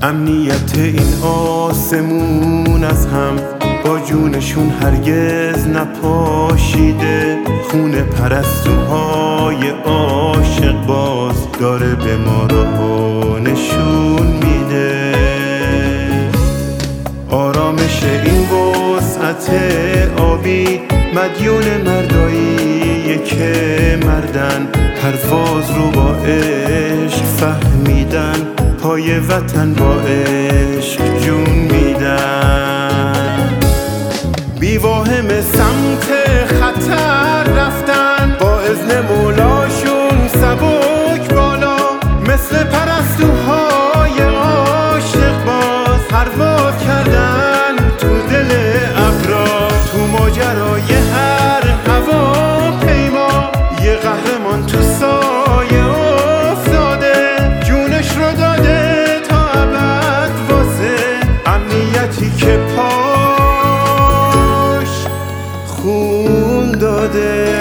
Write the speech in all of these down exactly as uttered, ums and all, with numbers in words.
امنیت این آسمون از هم با جونشون هرگز نپاشیده. خون پرستوهای عاشق باز داره به ما راه نشون میده. آرامش این وسعت آبی مدیون مرداییه که مردن پرواز رو با عشق فهمیدن، پای وطن با عشق جون میدن. بیواهم سمت خطر رفتن با اذن مولاشون سبک بالا، مثل پرستوهای عاشق باز پرواز کردن تو دل ابرا. تو ماجرای هر هواپیما یه قهرمان تو سایه افتاده، جونش رو داده تا ابد واسه امنیتی که پاش خون داده.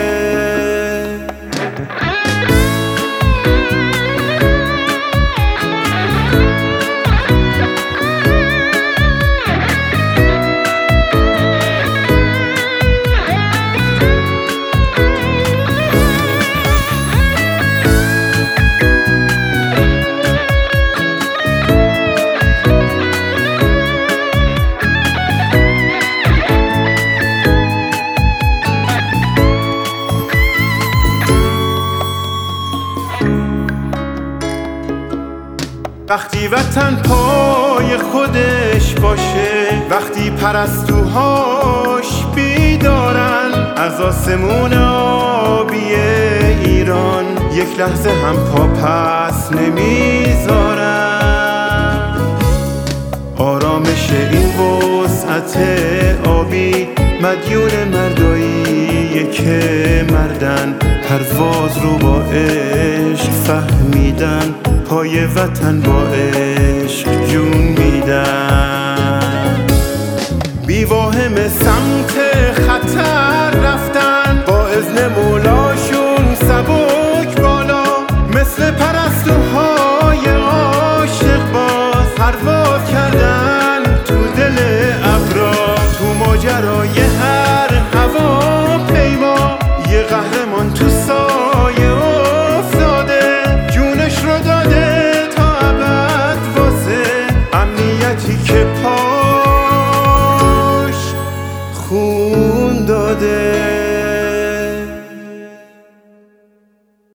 وقتی وطن پای خودش باشه، وقتی پرستوهاش بیدارن، از آسمون آبی ایران یک لحظه هم پا پس نمیذارن. آرامش این وسعت آبی مدیون مرداییه که مردن پرواز رو با عشق فهمیدن، پای وطن با عشق جون میدن. بیواهم سمت خطر رفتن با اذن مولا